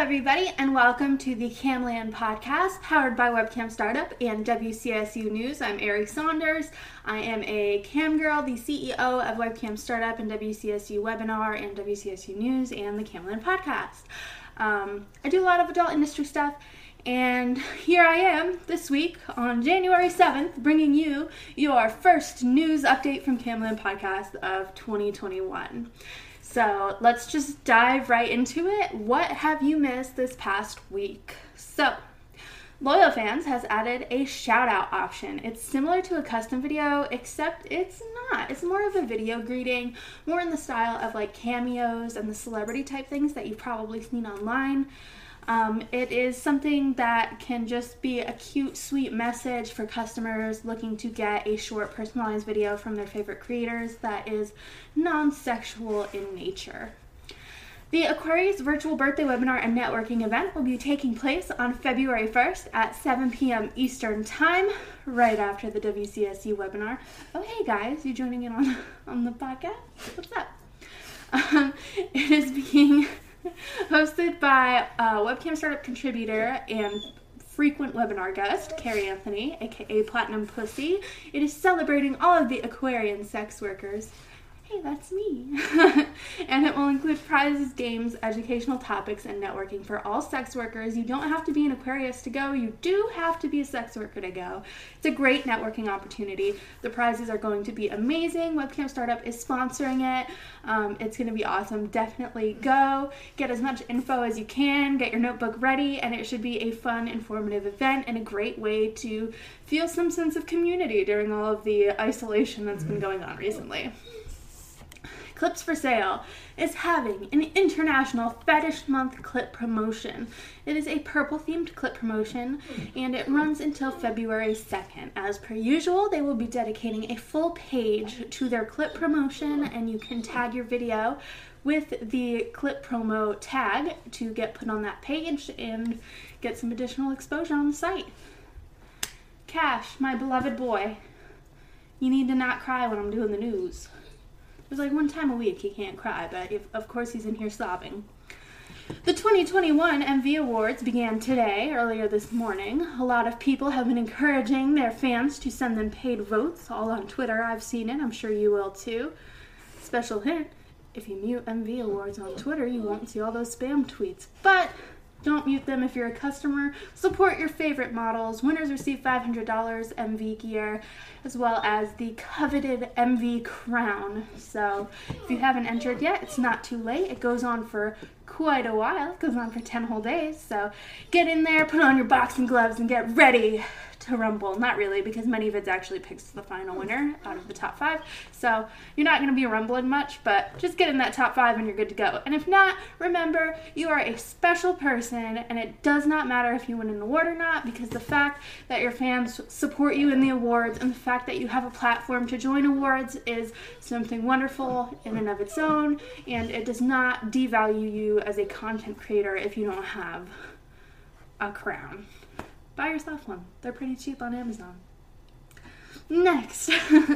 everybody, and welcome to the CamLand podcast, powered by Webcam Startup and WCSU News. I'm Ari Saunders. I am a cam girl, the CEO of Webcam Startup and WCSU Webinar and WCSU News and the CamLand podcast. I do a lot of adult industry stuff, and here I am this week on January 7th, bringing you your first news update from CamLand podcast of 2021. So let's just dive right into it. What have you missed this past week? So, Loyal Fans has added a shout out option. It's similar to a custom video, except it's not. It's more of a video greeting, more in the style of like cameos and the celebrity type things that you've probably seen online. It is something that can just be a cute, sweet message for customers looking to get a short, personalized video from their favorite creators that is non-sexual in nature. The Aquarius Virtual Birthday Webinar and Networking event will be taking place on February 1st at 7 p.m. Eastern Time, right after the WCSU webinar. Oh, hey guys, you joining in on the podcast? What's up? It is being hosted by Webcam Startup contributor and frequent webinar guest, Carrie Anthony, aka Platinum Pussy. It is celebrating all of the Aquarian sex workers. Hey, that's me. And it will include prizes, games, educational topics, and networking for all sex workers. You don't have to be an Aquarius to go. You do have to be a sex worker to go. It's a great networking opportunity. The prizes are going to be amazing. Webcam Startup is sponsoring it. It's going to be awesome. Definitely go. Get as much info as you can. Get your notebook ready. And it should be a fun, informative event and a great way to feel some sense of community during all of the isolation that's been going on recently. Clips for Sale is having an International Fetish Month clip promotion. It is a purple-themed clip promotion, and it runs until February 2nd. As per usual, they will be dedicating a full page to their clip promotion, and you can tag your video with the clip promo tag to get put on that page and get some additional exposure on the site. Cash, my beloved boy, you need to not cry when I'm doing the news. There's like one time a week he can't cry, but of course he's in here sobbing. The 2021 MV Awards began today, earlier this morning. A lot of people have been encouraging their fans to send them paid votes, all on Twitter. I've seen it. I'm sure you will too. Special hint, if you mute MV Awards on Twitter, you won't see all those spam tweets. But don't mute them if you're a customer. Support your favorite models. Winners receive $500 MV gear, as well as the coveted MV crown. So if you haven't entered yet, it's not too late. It goes on for quite a while. It goes on for 10 whole days. So get in there, put on your boxing gloves, and get ready to rumble. Not really, because ManyVids actually picks the final winner out of the top 5. So you're not going to be rumbling much, but just get in that top 5 and you're good to go. And if not, remember, you are a special person, and it does not matter if you win an award or not, because the fact that your fans support you in the awards and the fact that you have a platform to join awards is something wonderful in and of its own, and it does not devalue you as a content creator if you don't have a crown. Buy yourself one. They're pretty cheap on Amazon. Next,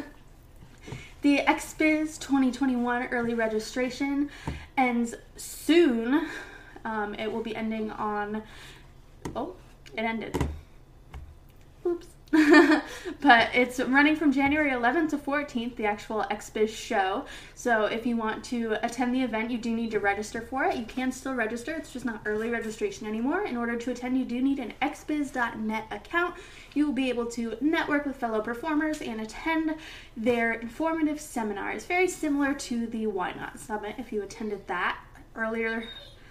the XBiz 2021 early registration ends soon. It will be ending on... Oh, it ended. Oops. But it's running from January 11th to 14th, the actual XBiz show. So if you want to attend the event, you do need to register for it. You can still register. It's just not early registration anymore. In order to attend, you do need an xbiz.net account. You will be able to network with fellow performers and attend their informative seminars. Very similar to the Why Not Summit if you attended that earlier,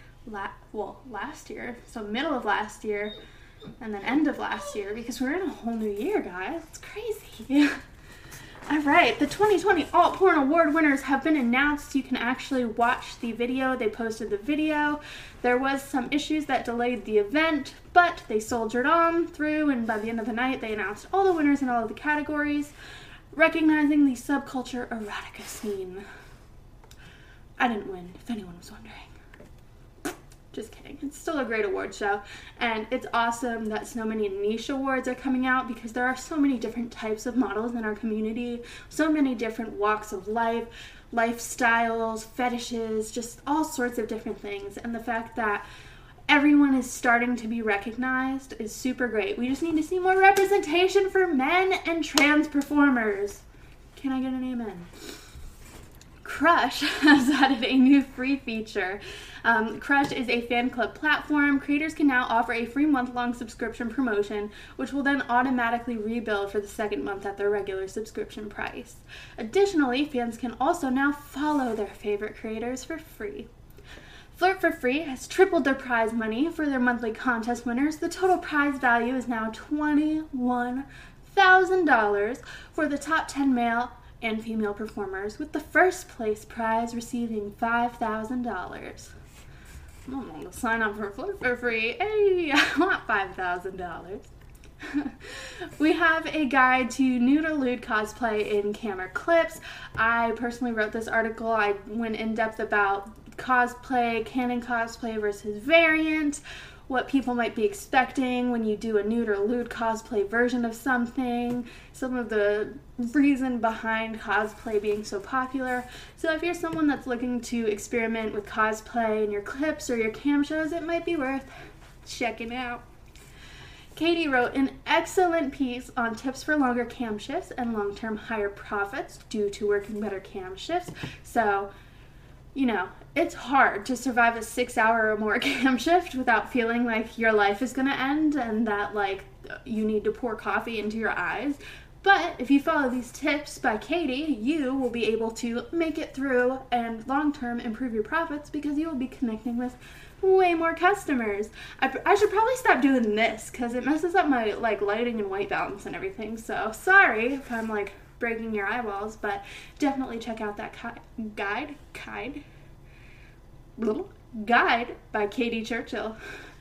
last year. So middle of last year. And then end of last year, because we're in a whole new year, guys. It's crazy. All right, the 2020 Alt Porn Award winners have been announced. You can actually watch the video. They posted the video. There was some issues that delayed the event, but they soldiered on through, and by the end of the night, they announced all the winners in all of the categories, recognizing the subculture erotica scene. I didn't win, if anyone was wondering. Just kidding. It's still a great award show, and it's awesome that so many niche awards are coming out, because there are so many different types of models in our community, so many different walks of life, lifestyles, fetishes, just all sorts of different things. And the fact that everyone is starting to be recognized is super great. We just need to see more representation for men and trans performers. Can I get an amen? Crush has added a new free feature. Crush is a fan club platform. Creators can now offer a free month-long subscription promotion, which will then automatically rebill for the second month at their regular subscription price. Additionally, fans can also now follow their favorite creators for free. Flirt for Free has tripled their prize money for their monthly contest winners. The total prize value is now $21,000 for the top 10 male and female performers, with the first place prize receiving $5,000. I'm going to sign up for Flirt for Free. Hey, I want $5,000. We have a guide to nude or lewd cosplay in camera clips. I personally wrote this article. I went in depth about cosplay, canon cosplay versus variant, what people might be expecting when you do a nude or lewd cosplay version of something, some of the reason behind cosplay being so popular. So if you're someone that's looking to experiment with cosplay in your clips or your cam shows, it might be worth checking out. Katie wrote an excellent piece on tips for longer cam shifts and long-term higher profits due to working better cam shifts. So, you know, it's hard to survive a 6-hour or more cam shift without feeling like your life is going to end and that, like, you need to pour coffee into your eyes. But if you follow these tips by Katie, you will be able to make it through and long-term improve your profits because you will be connecting with way more customers. I should probably stop doing this because it messes up my, like, lighting and white balance and everything. So sorry if I'm, like, breaking your eyeballs, but definitely check out that guide by Katie Churchill.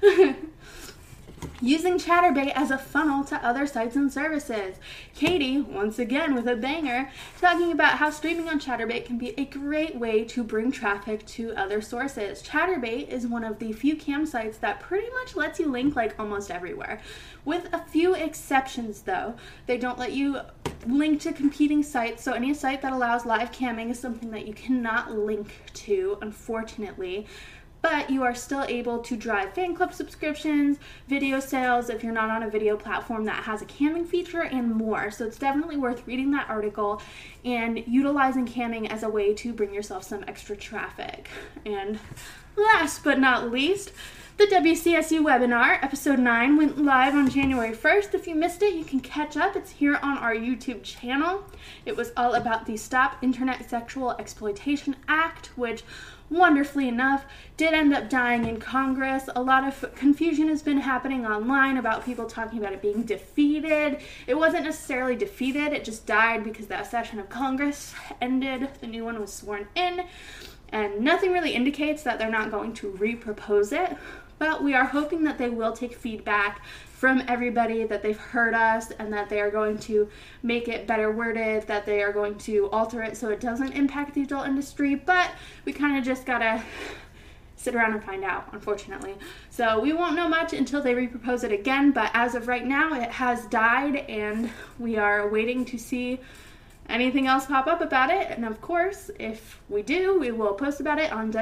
Using Chaturbate as a funnel to other sites and services. Katie, once again with a banger, talking about how streaming on Chaturbate can be a great way to bring traffic to other sources. Chaturbate is one of the few cam sites that pretty much lets you link like almost everywhere. With a few exceptions though, they don't let you link to competing sites, so any site that allows live camming is something that you cannot link to, unfortunately. But you are still able to drive fan club subscriptions, video sales if you're not on a video platform that has a camming feature, and more. So it's definitely worth reading that article and utilizing camming as a way to bring yourself some extra traffic. And last but not least, the WCSU webinar, episode 9, went live on January 1st. If you missed it, you can catch up. It's here on our YouTube channel. It was all about the Stop Internet Sexual Exploitation Act, which wonderfully enough did end up dying in Congress. A lot of confusion has been happening online about people talking about it being defeated. It wasn't necessarily defeated, it just died because that session of Congress ended. The new one was sworn in, and nothing really indicates that they're not going to re-propose it. But we are hoping that they will take feedback from everybody, that they've heard us, and that they are going to make it better worded, that they are going to alter it so it doesn't impact the adult industry. But we kind of just gotta sit around and find out, unfortunately. So we won't know much until they repropose it again, but as of right now, it has died, and we are waiting to see anything else pop up about it. And of course, if we do, we will post about it on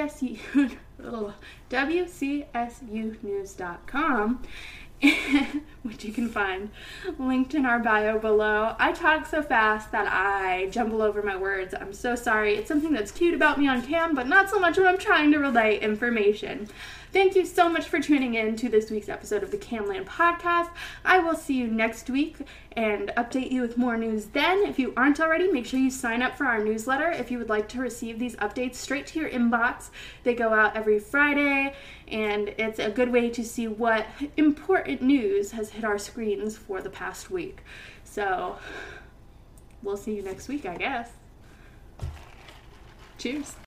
WCSUnews.com, which you can find linked in our bio below. I talk so fast that I jumble over my words. I'm so sorry. It's something that's cute about me on cam, but not so much when I'm trying to relay information. Thank you so much for tuning in to this week's episode of the Camland Podcast. I will see you next week and update you with more news then. If you aren't already, make sure you sign up for our newsletter if you would like to receive these updates straight to your inbox. They go out every Friday, and it's a good way to see what important news has hit our screens for the past week. So, we'll see you next week, I guess. Cheers.